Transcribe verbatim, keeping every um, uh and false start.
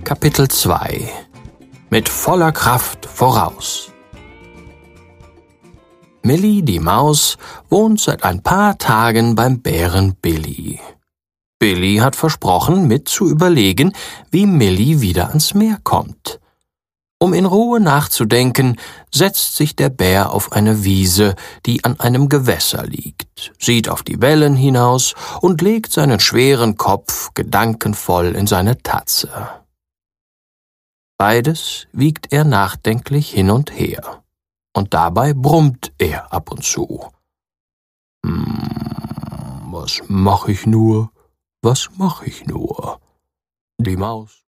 Kapitel zwei Mit voller Kraft voraus. Millie, die Maus, wohnt seit ein paar Tagen beim Bären Billy. Billy hat versprochen, mit zu überlegen, wie Millie wieder ans Meer kommt. Um in Ruhe nachzudenken, setzt sich der Bär auf eine Wiese, die an einem Gewässer liegt, sieht auf die Wellen hinaus und legt seinen schweren Kopf gedankenvoll in seine Tatze. Beides wiegt er nachdenklich hin und her, und dabei brummt er ab und zu. »Hm, was mach ich nur, was mach ich nur?« Die Maus